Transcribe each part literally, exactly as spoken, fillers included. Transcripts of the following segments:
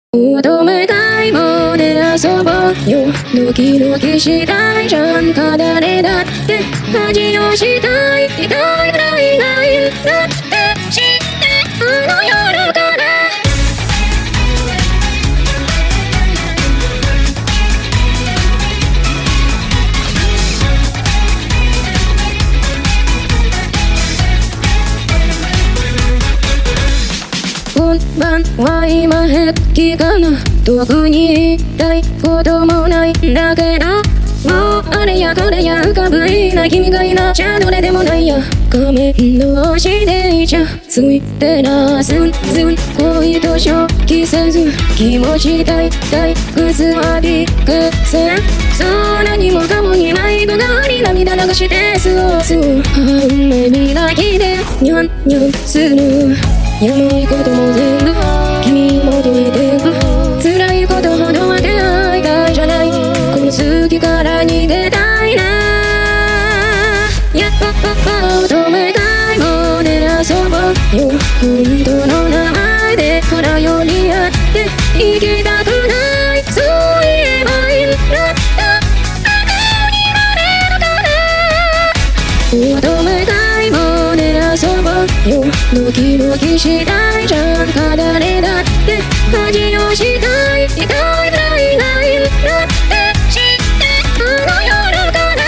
乙女買い物で遊ぼうよ。ドキドキしたいじゃんか誰だって恥をしたい痛いくらいがいいんだって知ってあの夜からこんばんは今平気かな特に言いたいこともないんだけどもうあれやこれや浮かぶいな君がいなちゃどれでもないや仮面同士でいちゃついてなすんずん恋と正気せず気持ちたい退屈はびっくせんそう何もかもに迷子があり涙流して過ごす半目開きでニャンニャンするやばいことも全部君に求めてく辛いことほど分け合いたいじゃないこの好きから逃げたいなやっぱぱ乙女買い物で遊ぼうよ本当の名前で腹よりやって生きたくないそう言えばいいんだった楽になれるかな乙女買い物で遊ぼうよドキドキしたいじゃんか誰だって恥をしたい痛いくらいがいいんだって知ってあの夜から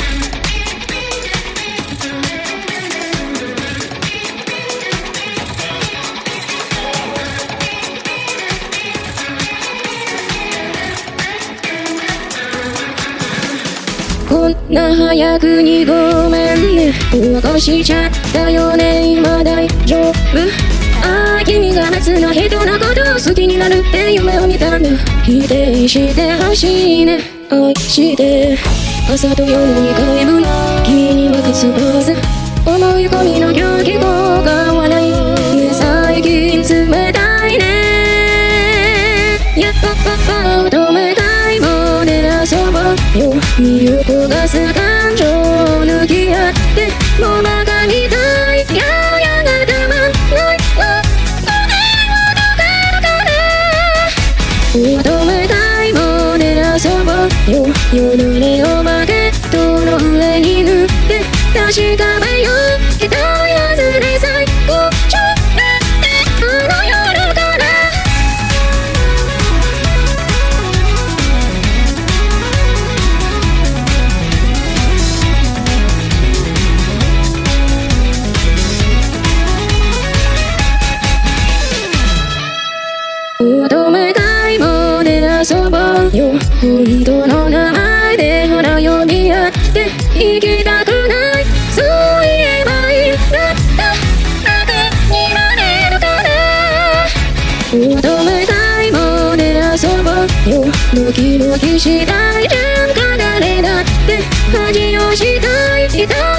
こんな早くにごめんね起こしちゃったよね今大丈夫ああ君が別の人のことを好きになるって夢を見たんだ否定してほしいね愛して朝と夜にかいぶん君に任すポーズ思い込みの狂気効果はないね最近冷たいねやっぱぱぱ乙女買い物で遊ぼうよ身を焦がす感情を抜き合ってもうバカみたいややがたまんない乙女買い物で遊ぼうよよだれをバケットの上に塗って確かめようひどいはずで最高潮だってあの夜から乙女買い物で遊ぼうよ本当の名前で腹よりやって生きたくないそう言えばいいんだった楽になれるから乙女買い物で遊ぼうよドキドキしたいじゃんか誰だって恥をしたい痛い